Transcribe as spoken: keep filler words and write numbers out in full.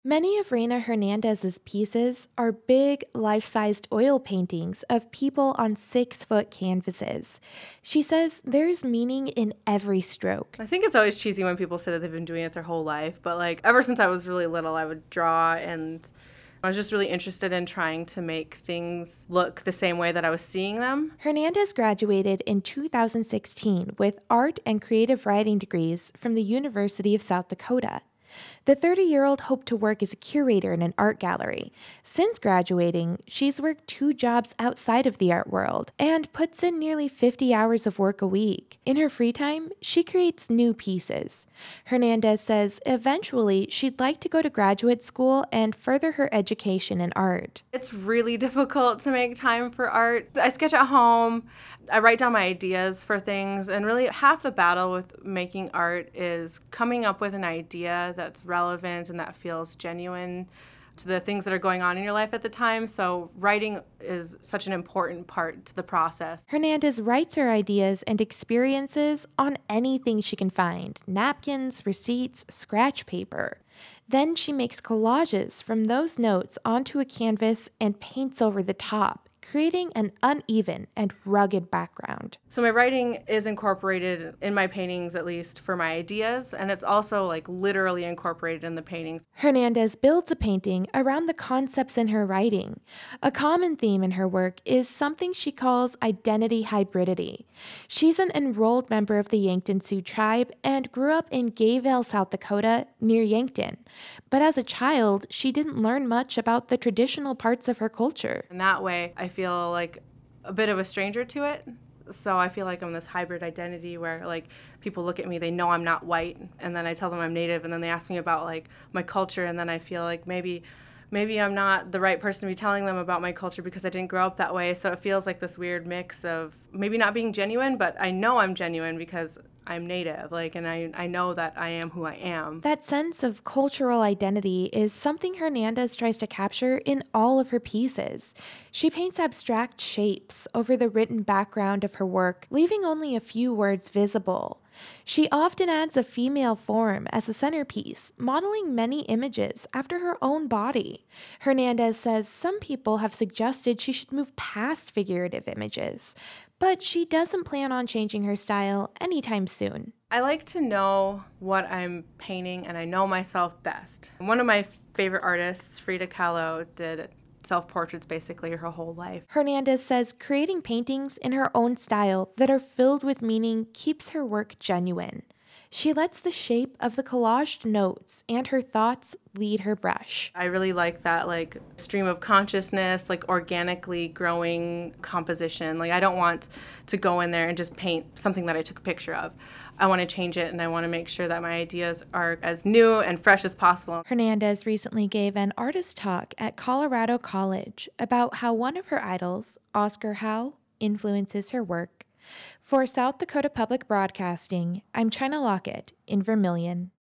Many of Reina Hernandez's pieces are big, life-sized oil paintings of people on six-foot canvases. She says there's meaning in every stroke. I think it's always cheesy when people say that they've been doing it their whole life, but like ever since I was really little, I would draw, and I was just really interested in trying to make things look the same way that I was seeing them. Hernandez graduated in two thousand sixteen with art and creative writing degrees from the University of South Dakota. The thirty-year-old hoped to work as a curator in an art gallery. Since graduating, she's worked two jobs outside of the art world and puts in nearly fifty hours of work a week. In her free time, she creates new pieces. Hernandez says eventually she'd like to go to graduate school and further her education in art. It's really difficult to make time for art. I sketch at home. I write down my ideas for things, and really half the battle with making art is coming up with an idea that's relevant and that feels genuine to the things that are going on in your life at the time. So writing is such an important part to the process. Hernandez writes her ideas and experiences on anything she can find: napkins, receipts, scratch paper. Then she makes collages from those notes onto a canvas and paints over the top, creating an uneven and rugged background. So my writing is incorporated in my paintings, at least for my ideas, and it's also like literally incorporated in the paintings. Hernandez builds a painting around the concepts in her writing. A common theme in her work is something she calls identity hybridity. She's an enrolled member of the Yankton Sioux tribe and grew up in Gayville, South Dakota, near Yankton. But as a child, she didn't learn much about the traditional parts of her culture. And that way, I feel like a bit of a stranger to it. So I feel like I'm this hybrid identity where like people look at me, they know I'm not white, and then I tell them I'm Native, and then they ask me about like my culture, and then I feel like maybe maybe I'm not the right person to be telling them about my culture because I didn't grow up that way. So it feels like this weird mix of maybe not being genuine, but I know I'm genuine because I'm Native, like, and I, I know that I am who I am. That sense of cultural identity is something Hernandez tries to capture in all of her pieces. She paints abstract shapes over the written background of her work, leaving only a few words visible. She often adds a female form as a centerpiece, modeling many images after her own body. Hernandez says some people have suggested she should move past figurative images, but she doesn't plan on changing her style anytime soon. I like to know what I'm painting, and I know myself best. One of my favorite artists, Frida Kahlo, did self-portraits basically her whole life. Hernandez says creating paintings in her own style that are filled with meaning keeps her work genuine. She lets the shape of the collaged notes and her thoughts lead her brush. I really like that like stream of consciousness, like organically growing composition. Like I don't want to go in there and just paint something that I took a picture of. I want to change it, and I want to make sure that my ideas are as new and fresh as possible. Hernandez recently gave an artist talk at Colorado College about how one of her idols, Oscar Howe, influences her work. For South Dakota Public Broadcasting, I'm China Lockett in Vermilion.